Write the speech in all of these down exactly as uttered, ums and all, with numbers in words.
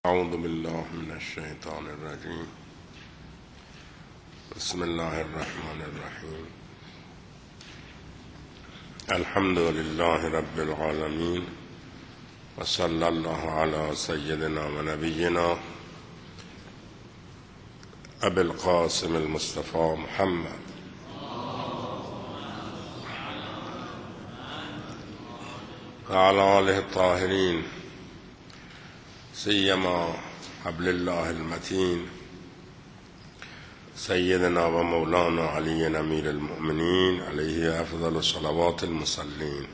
أعوذ بالله من الشيطان الرجيم. بسم الله الرحمن الرحيم. الحمد لله رب العالمين، وصلى الله على سيدنا ونبينا أبي القاسم المصطفى محمد وعلى آله الطاهرين، سيما حبل الله المتين سيدنا ومولانا علي أمير المؤمنين عليه أفضل الصلوات المصلين.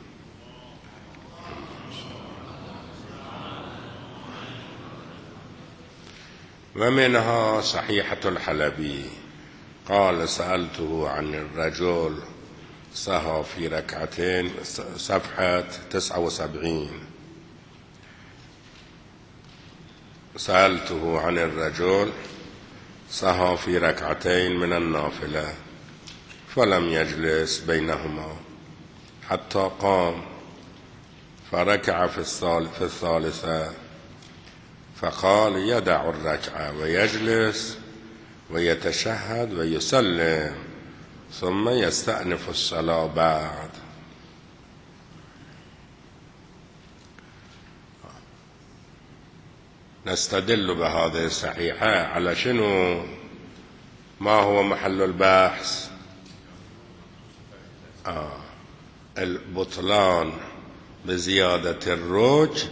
ومنها صحيحة الحلبي قال: سألته عن الرجل سهى في ركعتين، صفحة تسعة وسبعين. سألته عن الرجل سهى في ركعتين من النافلة فلم يجلس بينهما حتى قام فركع في الثالثة، فقال: يدع الركعة ويجلس ويتشهد ويسلم ثم يستأنف الصلاة بعد. نستدل بهذه الصحيحة على شنو؟ ما هو محل البحث؟ آه البطلان بزيادة الركع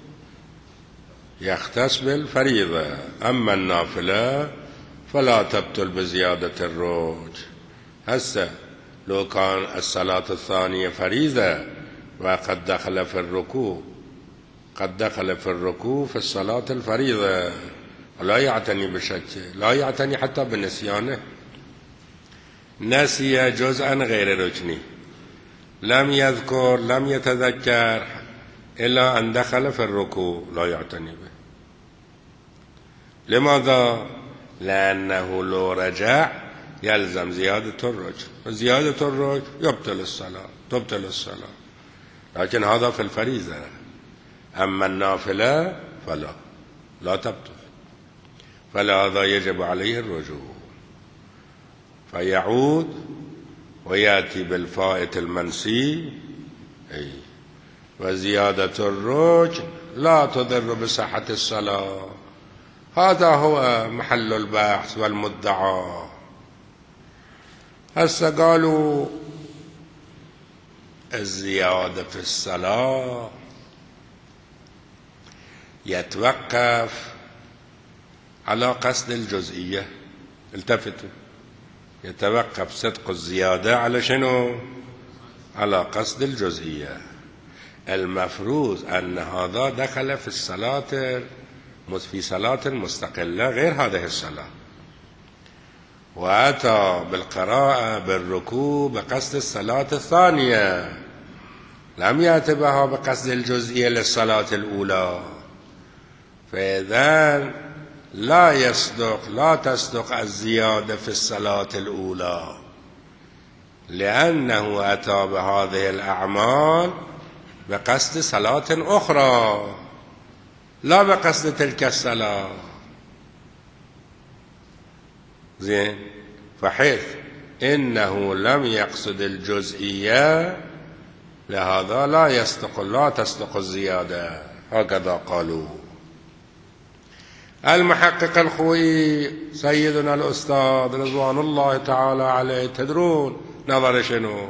يختص بالفريضة، أما النافلة فلا تبطل بزيادة الركع. هسه لو كان الصلاة الثانية فريضة وقد دخل في الركوع قد دخل في الركوع في الصلاة الفريضة، لا يعتني بشكه، لا يعتني حتى بنسيانه، نسي جزءا غير ركني، لم يذكر لم يتذكر إلا أن دخل في الركوع، لا يعتني به. لماذا؟ لأنه لو رجع يلزم زيادة الركع، زيادة الركع يبطل الصلاة تبطل الصلاة، لكن هذا في الفريضة. أما النافلة فلا لا تبطل، فلهذا يجب عليه الرجوع، فيعود ويأتي بالفائت المنسي. أي وزيادة الركع لا تضر بصحة الصلاة. هذا هو محل البحث والمدعى. هسه قالوا الزيادة في الصلاة يتوقف على قصد الجزئية. التفتوا، يتوقف صدق الزيادة على شنو؟ على قصد الجزئية. المفروض أن هذا دخل في الصلاة في صلاة مستقلة غير هذه الصلاة، وأتى بالقراءة بالركوع بقصد الصلاة الثانية، لم يأت بها بقصد الجزئية للصلاة الأولى، فإذا لا يصدق لا تصدق الزيادة في الصلاة الأولى، لأنه أتى بهذه الأعمال بقصد صلاة أخرى لا بقصد تلك الصلاة. زين، فحيث إنه لم يقصد الجزئية لهذا لا يصدق لا تصدق الزيادة، هكذا قالوا. المحقق الخوي سيدنا الأستاذ رضوان الله تعالى عليه، تدرون نظر شنو؟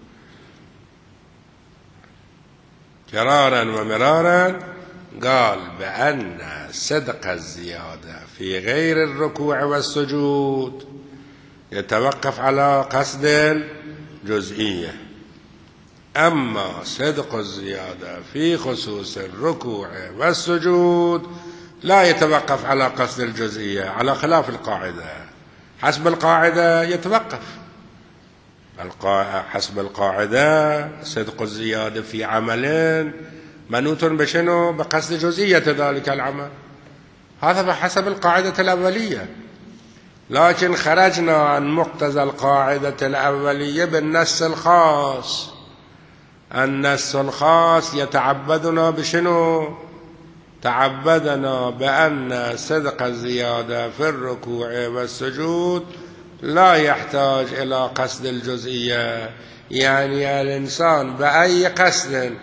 كرارا ومرارا قال بأن صدق الزيادة في غير الركوع والسجود يتوقف على قصد الجزئية، أما صدق الزيادة في خصوص الركوع والسجود لا يتوقف على قصد الجزئية، على خلاف القاعدة. حسب القاعدة يتوقف، حسب القاعدة صدق الزيادة في عمل منوط بشنو؟ بقصد جزئية ذلك العمل، هذا بحسب القاعدة الأولية. لكن خرجنا عن مقتضى القاعدة الأولية بالنص الخاص. النص الخاص يتعبدنا بشنو؟ تعبدنا بأن صدق الزيادة في الركوع والسجود لا يحتاج إلى قصد الجزئية، يعني الإنسان بأي قصد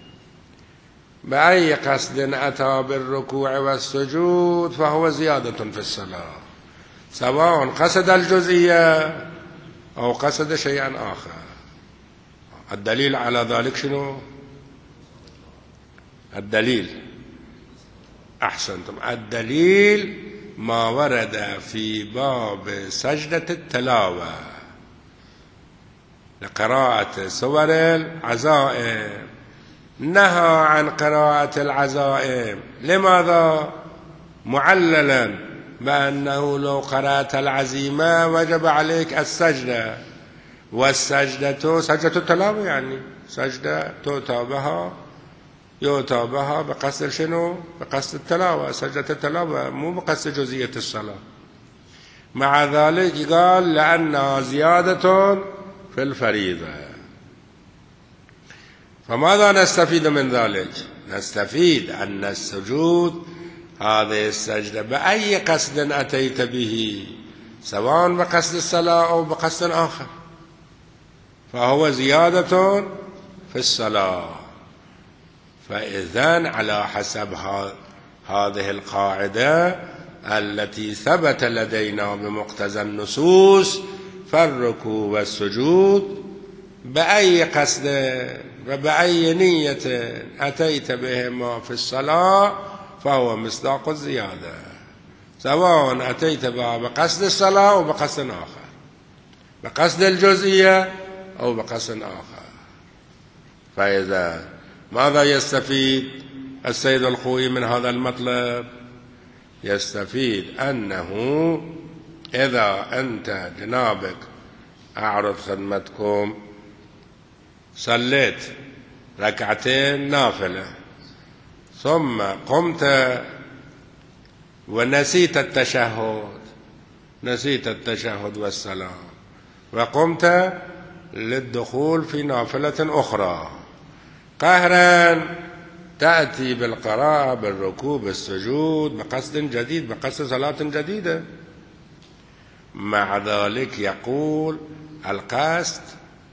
بأي قصد أتى بالركوع والسجود فهو زيادة في الصلاة، سواء قصد الجزئية أو قصد شيئا آخر. الدليل على ذلك شنو؟ الدليل أحسنتم، الدليل ما ورد في باب سجدة التلاوة لقراءة سور العزائم، نهى عن قراءة العزائم. لماذا؟ معللا بأنه لو قرأت العزيمة وجب عليك السجدة، والسجدة سجدة التلاوة يعني سجدة تؤتى بها يؤتى بها بقصد شنو؟ بقصد التلاوة، سجدة التلاوة مو بقصد جزئية الصلاة. مع ذلك قال لأنها زيادة في الفريضة. فماذا نستفيد من ذلك؟ نستفيد أن السجود هذه السجدة بأي قصد أتيت به، سواء بقصد الصلاة أو بقصد آخر، فهو زيادة في الصلاة. فإذن على حسب هذه القاعدة التي ثبت لدينا بمقتضى النصوص، فالركوع والسجود بأي قصد وبأي نية أتيت بهما في الصلاة فهو مصداق الزيادة، سواء أتيت بها بقصد الصلاة أو بقصد آخر، بقصد الجزئية أو بقصد آخر. فإذا ماذا يستفيد السيد الخوئي من هذا المطلب؟ يستفيد أنه إذا أنت جنابك أعرض خدمتكم صليت ركعتين نافلة ثم قمت ونسيت التشهد نسيت التشهد والسلام وقمت للدخول في نافلة أخرى، قهرا تأتي بالقراءة بالركوع بالسجود بقصد جديد، بقصد صلاة جديدة. مع ذلك يقول القصد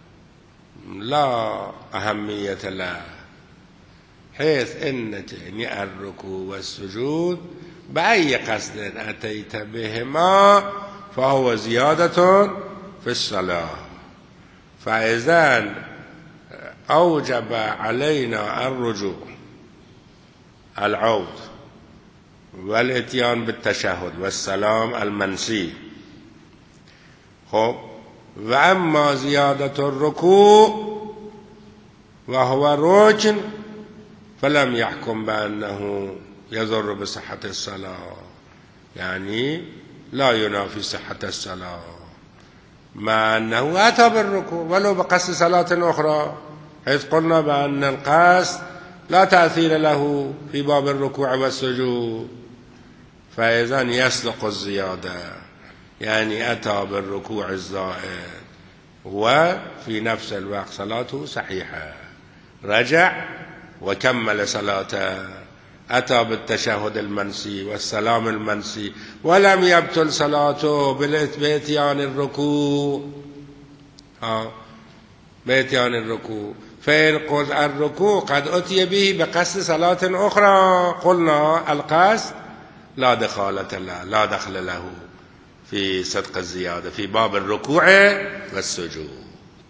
لا أهمية له، حيث إن الركوع والسجود بأي قصد أتيت بهما فهو زيادة في الصلاة. فإذا أوجب علينا الرجوع العود والاتيان بالتشهد والسلام المنسي. خب، وأما زيادة الركوع وهو ركن فلم يحكم بأنه يضر بصحة الصلاة، يعني لا ينافي صحة الصلاة، مع أنه أتى بالركوع ولو بقصد صلاة أخرى، حيث قلنا بأن القصد لا تأثير له في باب الركوع والسجود. فإذا يصدق الزيادة، يعني أتى بالركوع الزائد وفي نفس الوقت صلاته صحيحة، رجع وكمل صلاته، أتى بالتشهد المنسي والسلام المنسي ولم يبطل صلاته بإتيان الركوع ها بإتيان الركوع. فإن قلت الركوع قد أتي به بقصد صلاة أخرى، قلنا القصد لا دخالة له لا دخل له في صدق الزيادة في باب الركوع والسجود.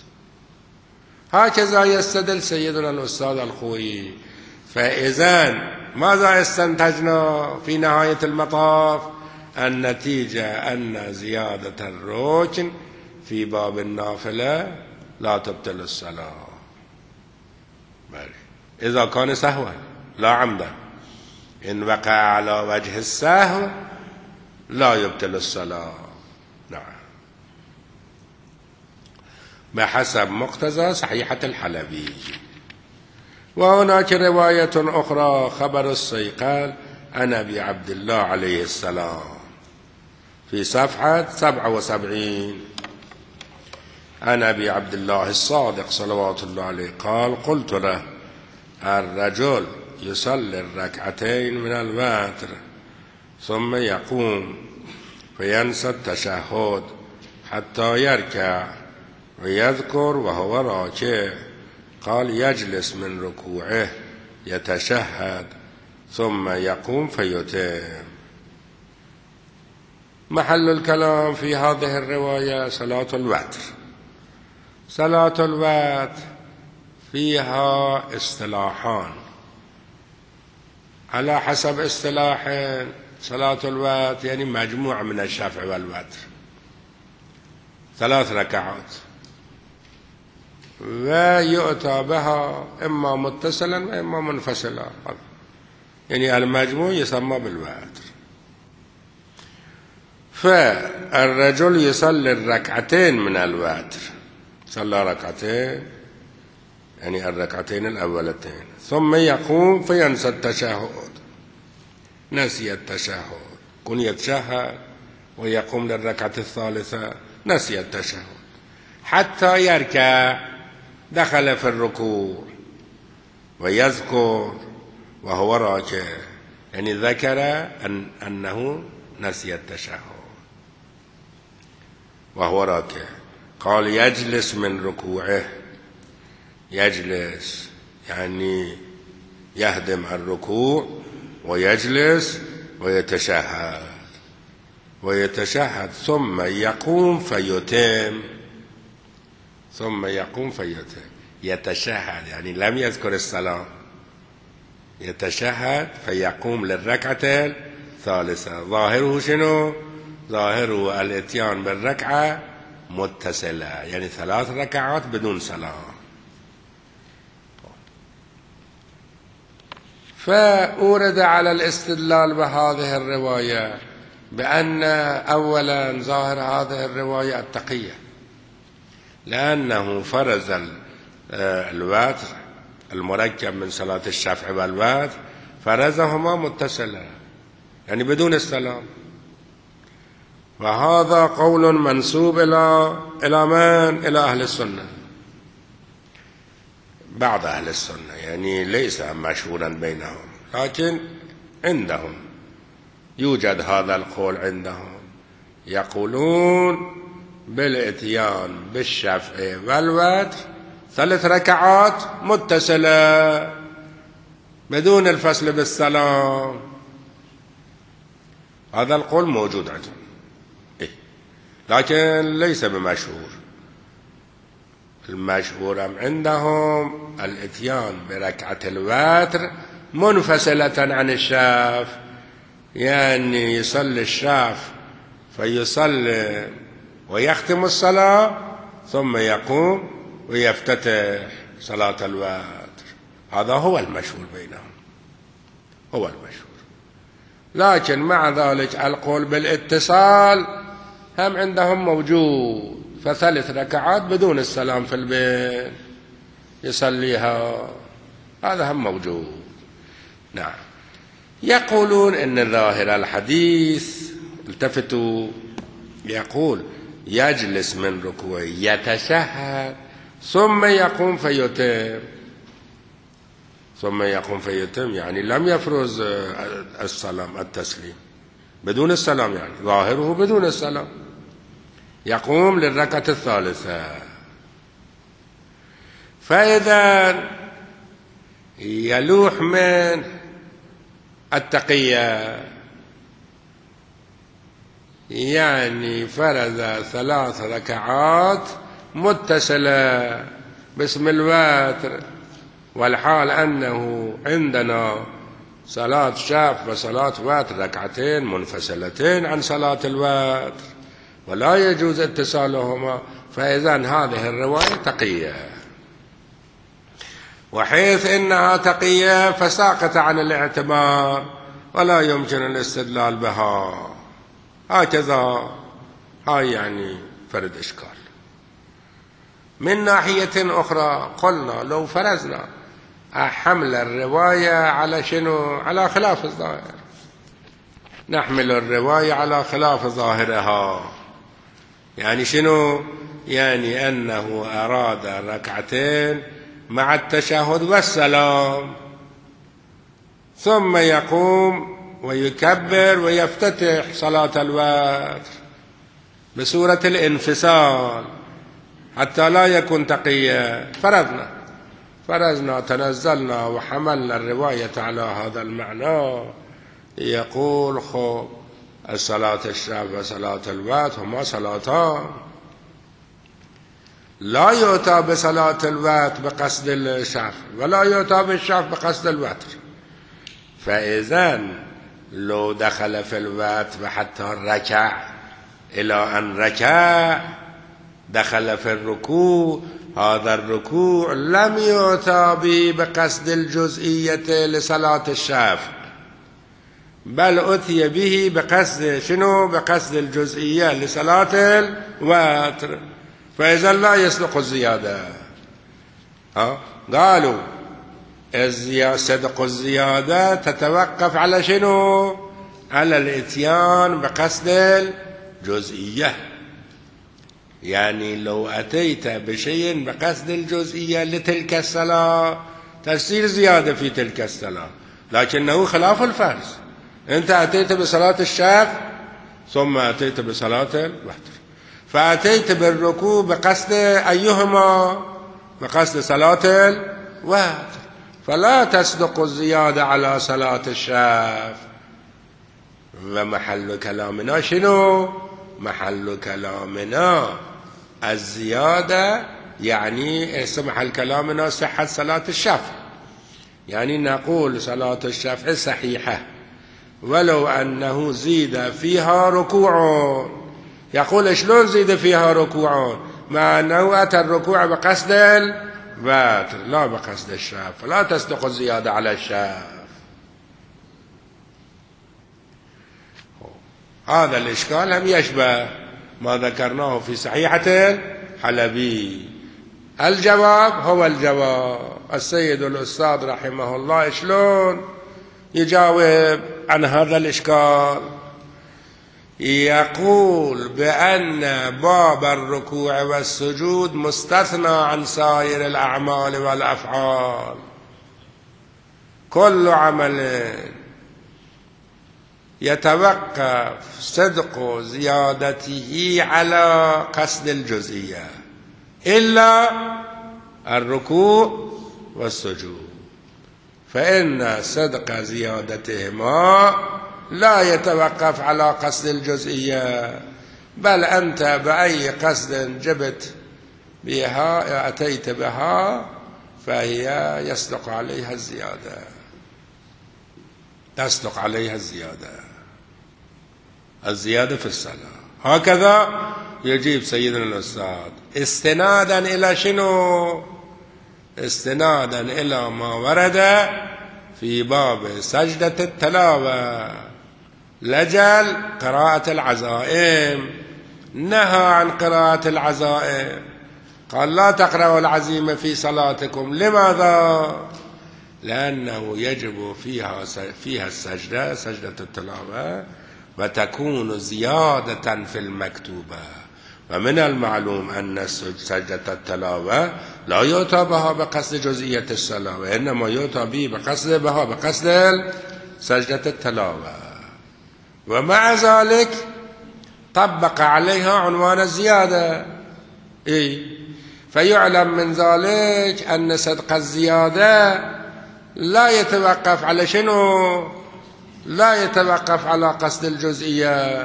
هكذا يستدل سيدنا الأستاذ الخوئي. فإذا ماذا استنتجنا في نهاية المطاف؟ النتيجة أن زيادة الركن في باب النافلة لا تبطل الصلاة، إذا كان سهوا لا عمدا. إن وقع على وجه السهو لا يبطل الصلاة، نعم، بحسب مقتضى صحيحة الحلبي. وهناك رواية أخرى خبر الصيقال عن أبي عبد الله عليه السلام في صفحة سبعة وسبعين عن أبي عبد الله الصادق صلوات الله عليه قال: قلت له: الرجل يصلي الركعتين من الوتر ثم يقوم فينسى التشهد حتى يركع ويذكر وهو راكع، قال يجلس من ركوعه يتشهد ثم يقوم فيتم. محل الكلام في هذه الرواية صلاة الوتر. صلاة الوتر فيها اصطلاحان، على حسب اصطلاح صلاة الوتر يعني مجموعة من الشفع والوتر، ثلاث ركعات، ويؤتى بها إما متصلا وإما منفصلا، يعني المجموع يسمى بالوتر. فالرجل يصلي الركعتين من الوتر، صلى ركعتين يعني الركعتين الأولتين، ثم يقوم فينسى التشهد، نسي التشهد، كن يتشهد ويقوم للركعة الثالثة نسي التشهد حتى يركع، دخل في الركوع ويذكر وهو راكع، يعني ذكر أن أنه نسي التشهد وهو راكع. قال يجلس من ركوعه، يجلس يعني يهدم الركوع ويجلس ويتشهد ويتشهد ثم يقوم فيتم، ثم يقوم فيتم. يتشهد يعني لم يذكر الصلاة، يتشهد فيقوم للركعة الثالثة. ظاهره شنو؟ ظاهره الاتيان بالركعة متصلة، يعني ثلاث ركعات بدون صلاة. فأورد على الاستدلال بهذه الرواية بأن أولا ظاهر هذه الرواية التقية، لأنه فرز الوتر المركب من صلاة الشفع والوتر، فرزهما متصلا يعني بدون السلام. وهذا قول منسوب إلى إلى من؟ إلى أهل السنة، بعض أهل السنة، يعني ليس مشهورا بينهم، لكن عندهم يوجد هذا القول عندهم، يقولون بالاتيان بالشفع والوتر ثلاث ركعات متصلة بدون الفصل بالسلام. هذا القول موجود عندهم، إيه؟ لكن ليس بمشهور. المشهور عندهم الاتيان بركعة الوتر منفصلة عن الشفع، يعني يصلي الشفع فيصلي ويختم الصلاة ثم يقوم ويفتتح صلاة الوتر. هذا هو المشهور بينهم، هو المشهور. لكن مع ذلك القول بالاتصال هم عندهم موجود، فثلاث ركعات بدون السلام في البيت يصليها، هذا هم موجود. نعم. يقولون إن ظاهر الحديث، التفتوا، يقول يجلس من ركوعه يتشهد ثم يقوم فيتم، ثم يقوم فيتم يعني لم يفرز السلام التسليم، بدون السلام، يعني ظاهره بدون السلام، يقوم للركعة الثالثة. فإذا يلوح من التقية، يعني فرز ثلاث ركعات متصلة باسم الوتر، والحال أنه عندنا صلاة شفع وصلاة وتر ركعتين منفصلتين عن صلاة الوتر ولا يجوز اتصالهما. فإذا هذه الرواية تقية، وحيث إنها تقية فساقط عن الاعتبار ولا يمكن الاستدلال بها. هكذا، هاي يعني فرد إشكال. من ناحية أخرى قلنا لو فرزنا حمل الرواية على شنو؟ على خلاف الظاهر، نحمل الرواية على خلاف ظاهرها. يعني شنو؟ يعني أنه أراد ركعتين مع التشهد والسلام، ثم يقوم ويكبر ويفتتح صلاة الوتر بسورة الانفصال حتى لا يكون تقيا. فرضنا فرضنا تنزلنا وحملنا الرواية على هذا المعنى، يقول خب الصلاة الشفع وصلاة الوتر هما صلاتان، لا يؤتى بصلاة الوتر بقصد الشفع ولا يؤتى بالشفع بقصد الوتر. فإذا لو دخل في الوتر وحتى ركع إلى أن ركع دخل في الركوع، هذا الركوع لم يؤتى به بقصد الجزئية لصلاة الشفع، بل أتي به بقصد شنو؟ بقصد الجزئية لصلاة الوتر. فإذا لا يصدق الزيادة. ها قالوا صدق الزيادة تتوقف على شنو؟ على الاتيان بقصد الجزئية. يعني لو أتيت بشيء بقصد الجزئية لتلك الصلاة تصير زيادة في تلك الصلاة، لكنه خلاف الفرض. أنت أتيت بصلاة الشفع ثم أتيت بصلاة الوتر، فأتيت بالركوع بقصد أيهما؟ بقصد صلاة الوتر، فلا تصدق الزيادة على صلاة الشفع. ومحل كلامنا شنو؟ محل كلامنا الزيادة، يعني محل كلامنا صحة صلاة الشفع، يعني نقول صلاة الشفع صحيحة ولو أنه زيد فيها ركوع. يقول شلون زيد فيها ركوع مع أنه أتى الركوع بقصد الوتر لا بقصد الشفع، فلا تصدق الزيادة على الشفع. هذا الإشكال هم يشبه ما ذكرناه في صحيحة الحلبي. الجواب هو الجواب. السيد الأستاذ رحمه الله شلون يجاوب عن هذا الإشكال؟ يقول بأن باب الركوع والسجود مستثنى عن سائر الأعمال والأفعال. كل عمل يتوقف صدق زيادته على قصد الجزئية إلا الركوع والسجود، فإن صدق زيادتهما لا يتوقف على قصد الجزئية، بل أنت بأي قصد جبت بها أتيت بها فهي يصدق عليها الزيادة، تصدق عليها الزيادة الزيادة في الصلاة. هكذا يجيب سيدنا الأستاذ استنادا إلى شنو؟ استنادا إلى ما ورد في باب سجدة التلاوة لجل قراءة العزائم، نهى عن قراءة العزائم، قال لا تقرأوا العزيمة في صلاتكم. لماذا؟ لأنه يجب فيها فيها السجدة سجدة التلاوة وتكون زيادة في المكتوبة، ومن المعلوم أن سجدة التلاوة لا يؤتى بها بقصد جزئية الصلاة، وإنما يؤتى به بقصد بها بقصد سجدة التلاوة. ومع ذلك طبق عليها عنوان الزيادة. إيه؟ فيعلم من ذلك أن صدق الزيادة لا يتوقف على شنو؟ لا يتوقف على قصد الجزئية.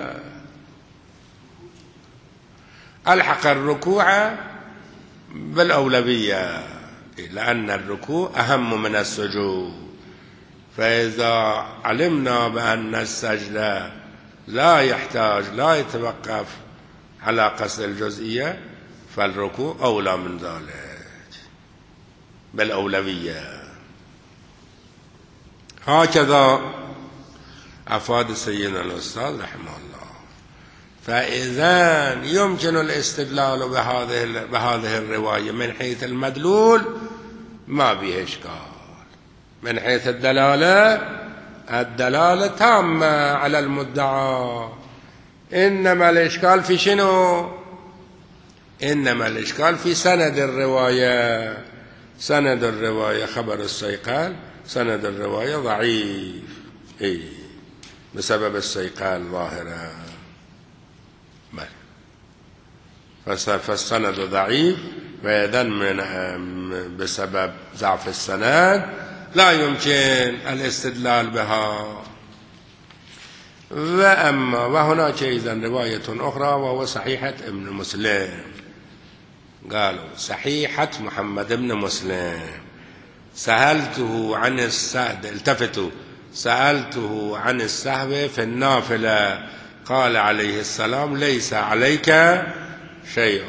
ألحق الركوع بالأولوية لأن الركوع أهم من السجود، فإذا علمنا بأن السجدة لا يحتاج لا يتوقف على قصد الجزئية فالركوع أولى من ذلك بالأولوية. هكذا أفاد سيدنا الأستاذ رحمه الله. فإذا يمكن الاستدلال بهذه بهذه الرواية من حيث المدلول ما به إشكال، من حيث الدلالة الدلالة تامة على المدعى. إنما الإشكال في شنو؟ إنما الإشكال في سند الرواية. سند الرواية خبر الصيقل سند الرواية ضعيف إيه بسبب السيقان الظاهرة. فالسند ضعيف، وإذن من بسبب ضعف السند لا يمكن الاستدلال بها. وأما وهناك إذن رواية أخرى وهو صحيحة ابن مسلم، قالوا صحيحة محمد بن مسلم، سألته عن السهو، التفتوا سألته عن السهو في النافلة قال عليه السلام ليس عليك شيء.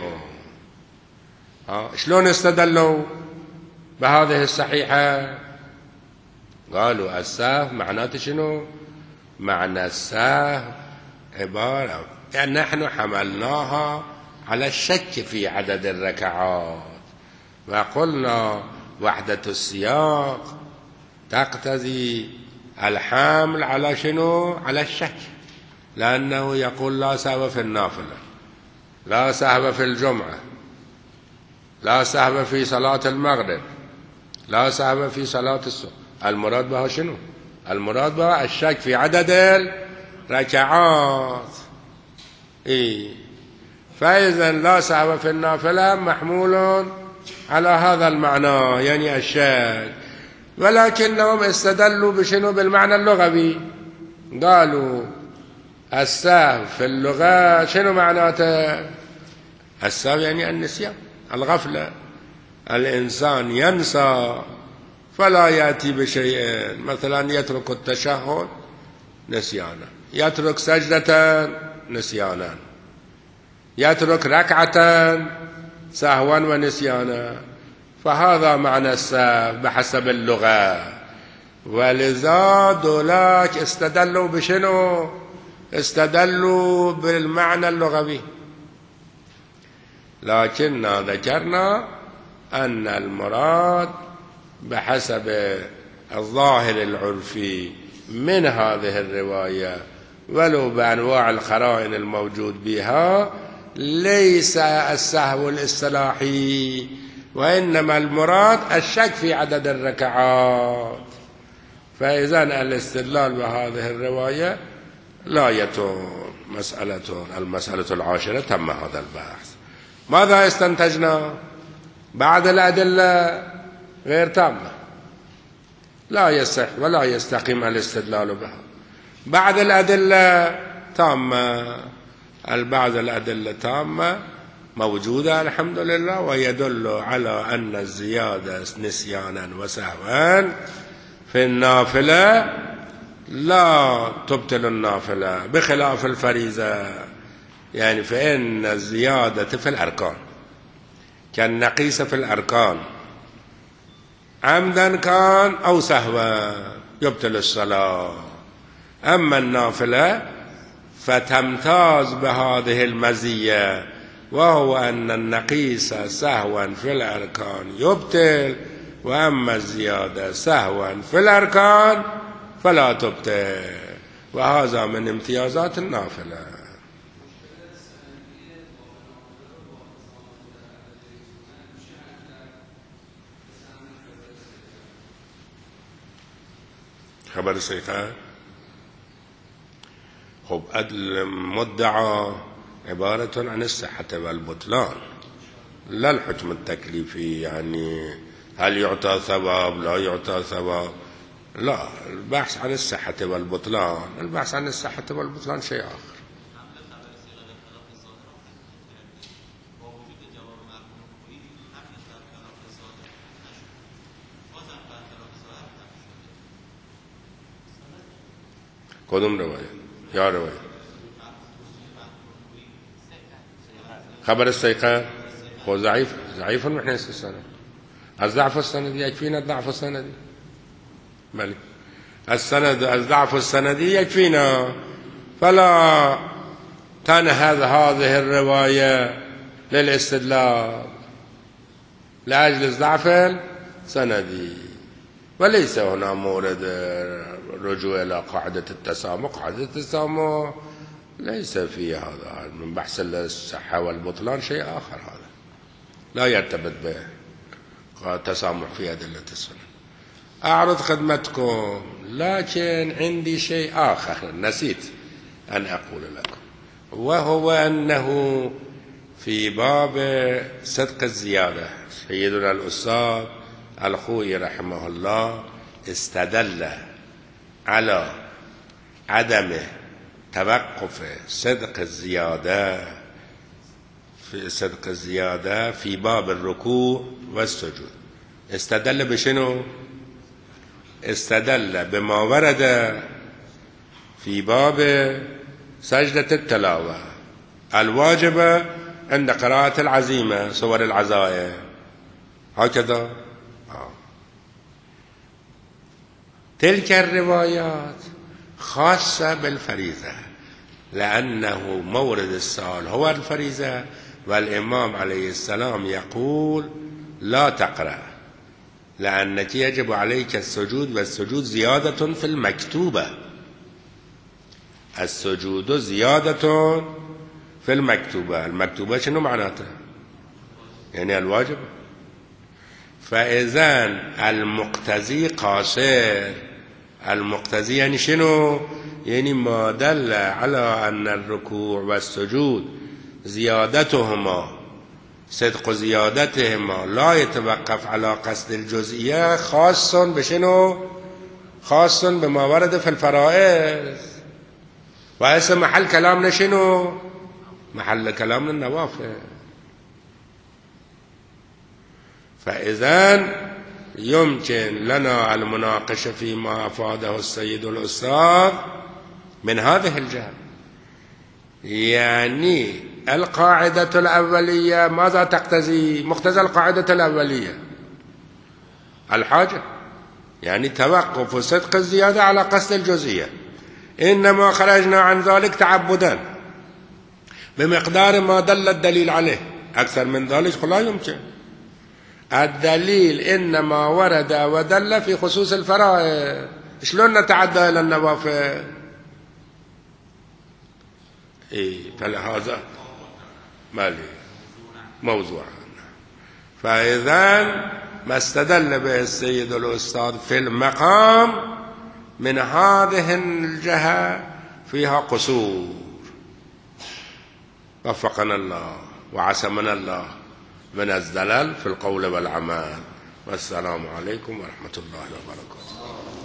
شلون استدلوا بهذه الصحيحة؟ قالوا السهو معناته شنو؟ معنى السهو عبارة يعني نحن حملناها على الشك في عدد الركعات، وقلنا وحدة السياق تقتضي الحمل على شنو؟ على الشك، لأنه يقول لا سهو في النافلة، لا سهو في الجمعة، لا سهو في صلاة المغرب، لا سهو في صلاة الصبح. المراد بها شنو؟ المراد بها الشك في عدد الركعات. إيه فإذا لا سهو في النافلة محمول على هذا المعنى يعني الشك، ولكنهم استدلوا بشنو؟ بالمعنى اللغوي. قالوا السهو في اللغة شنو معناته؟ السهو يعني النسيان، الغفلة، الإنسان ينسى فلا يأتي بشيء، مثلا يترك التشهد نسيانا، يترك سجدة نسيانا، يترك ركعة سهوا ونسيانا، فهذا معنى السهو بحسب اللغة. ولذا دولاك استدلوا بشنو؟ استدلوا بالمعنى اللغوي، لكننا ذكرنا أن المراد بحسب الظاهر العرفي من هذه الرواية ولو بأنواع القرائن الموجود بها ليس السهو الاصطلاحي، وإنما المراد الشك في عدد الركعات. فإذا الاستدلال بهذه الرواية لا يتم. مسألة المسألة العاشرة تم هذا البحث. ماذا استنتجنا؟ بعد الأدلة غير تامة لا يصح ولا يستقيم الاستدلال بها. بعد الأدلة تامة، بعد الأدلة تامة موجودة الحمد لله، ويدل على أن الزيادة نسيانا وسهوا في النافلة لا تبطل النافلة بخلاف الفريضة. يعني فإن الزيادة في الأركان كالنقيص في الأركان عمدا كان أو سهوا يبطل الصلاة. أما النافلة فتمتاز بهذه المزية، وهو أن النقيص سهوا في الأركان يبطل، وأما الزيادة سهوا في الأركان فلا تبطل، وهذا من امتيازات النافلة. خبر السيقان. خب المدعى عبارة عن الصحة والبطلان لا الحكم التكليفي، يعني هل يعطى ثواب لا يعطى ثواب، لا، البحث عن الصحة والبطلان. البحث عن الصحة والبطلان شيء آخر. کدوم رواية؟ يا رواية خبر السيقان هو ضعيف ضعيف من حيث السند. الضعف السندي يكفينا، الضعف السندي بل السند الضعف السندي يكفينا، فلا تنهض هذه الرواية للاستدلال لأجل الضعف السندي، وليس هنا مورد رجوع إلى قاعدة التسامح. قاعدة التسامح ليس في هذا من بحث الصحة والبطلان، شيء آخر، هذا لا يرتبط به التسامح في أدلة السنة. أعرض خدمتكم، لكن عندي شيء آخر نسيت أن أقول لكم، وهو أنه في باب صدق الزيادة سيدنا الأستاذ الخوئي رحمه الله استدل على عدم توقف صدق الزيادة في صدق الزيادة في باب الركوع والسجود. استدل بشنو؟ استدل بما ورد في باب سجدة التلاوة الواجبة عند قراءة العزيمة سور العزائم، هكذا. آه. تلك الروايات خاصة بالفريضة، لأنه مورد السؤال هو الفريضة، والإمام عليه السلام يقول لا تقرأ لأنك يجب عليك السجود، والسجود زيادة في المكتوبة. السجود زيادة في المكتوبة. المكتوبة شنو معناته؟ يعني الواجب. فإذا المقتزي قاصر. المقتزي يعني شنو؟ يعني ما دل على أن الركوع والسجود زيادتهما صدق زيادتهما لا يتوقف على قصد الجزئية، خاص بشنو؟ خاص بما ورد في الفرائض. وهسه محل كلامنا شنو؟ محل كلامنا النوافل. فإذا يمكن لنا المناقشة فيما أفاده السيد الأستاذ من هذه الجهة. يعني القاعدة الأولية ماذا تقتضي؟ مقتضى القاعدة الأولية الحاجة، يعني توقف صدق الزيادة على قصد الجزئية. إنما خرجنا عن ذلك تعبدا بمقدار ما دل الدليل عليه، أكثر من ذلك لا يمكن. الدليل إنما ورد ودل في خصوص الفرائض، شلون نتعدى إلى النوافل؟ إيه، فلهذا مالي موضوع. فإذا ما استدل به السيد الأستاذ في المقام من هذه الجهة فيها قصور. وفقنا الله وعصمنا الله من الزلل في القول والعمل. والسلام عليكم ورحمة الله وبركاته.